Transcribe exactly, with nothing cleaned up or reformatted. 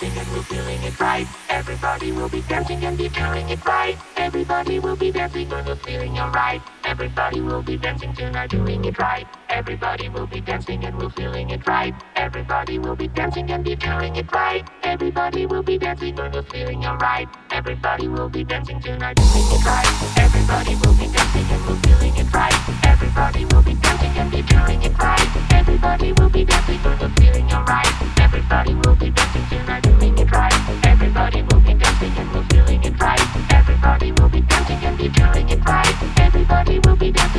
dancing and we're feeling it right. Everybody will be dancing and be feeling it right. Everybody will be dancing and we're feeling alright. Everybody will be dancing tonight, doing it right. Everybody will be dancing and we're feeling it right. Everybody will be dancing and be feeling it right. Everybody will be dancing and we're feeling alright. Everybody will be dancing tonight, doing it right. Everybody will be dancing and we're feeling it right. Everybody will be dancing and be feeling it right. Everybody will be dancing and we're feeling alright. Everybody will be dancing tonight, doing it right. Everybody will be dancing and we're feeling it right. Everybody will be dancing and be feeling it right. Everybody will be dancing.